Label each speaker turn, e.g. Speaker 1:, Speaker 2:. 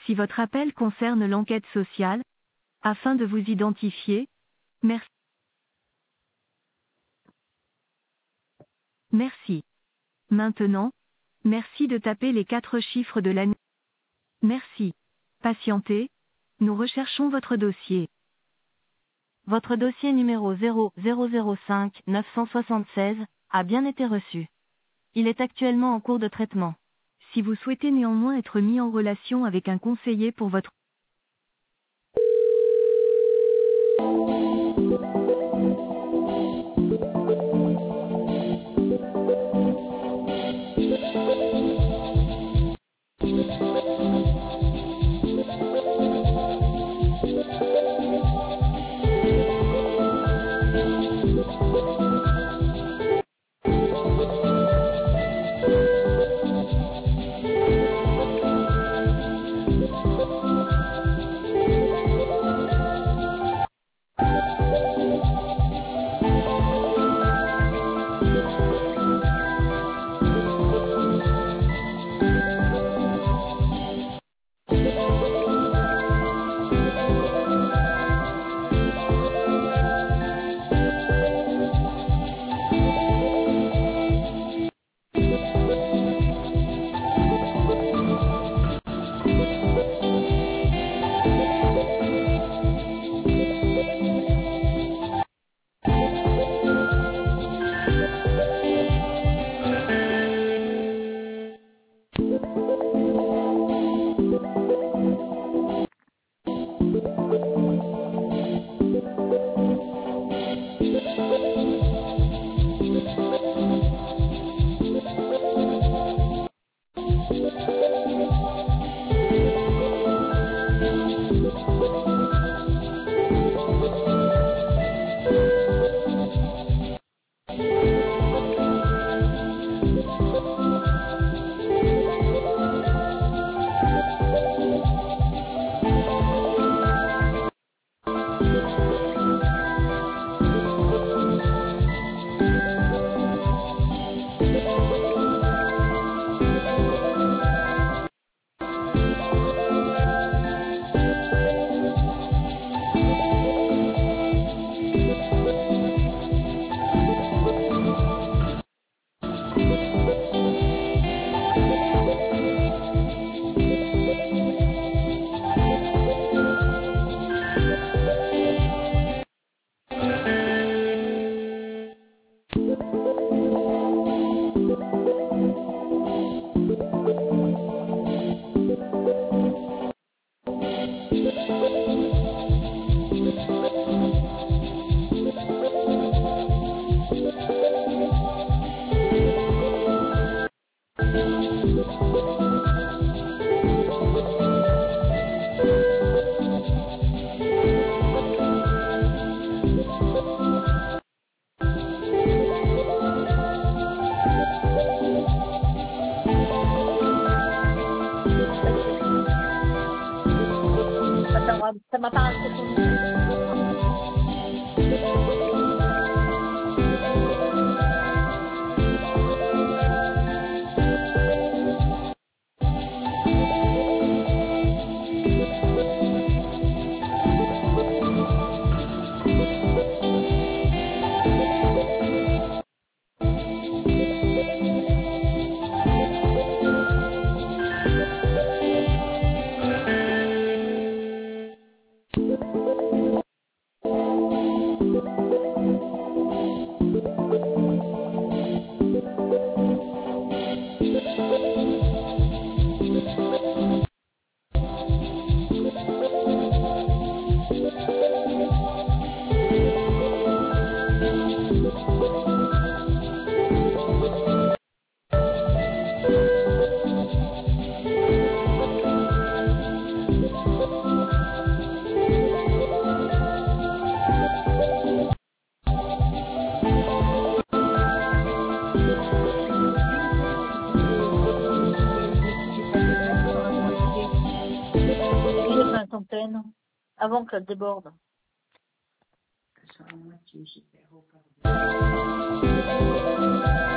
Speaker 1: Si votre appel concerne l'enquête sociale, afin de vous identifier, merci. Merci. Maintenant, merci de taper les 4 chiffres de l'année. Merci. Patientez. Nous recherchons votre dossier. Votre dossier numéro 0005 976 a bien été reçu. Il est actuellement en cours de traitement. Si vous souhaitez néanmoins être mis en relation avec un conseiller pour votre
Speaker 2: Ça m'a pas avant que ça déborde.
Speaker 3: Que ça à moitié, j'étais au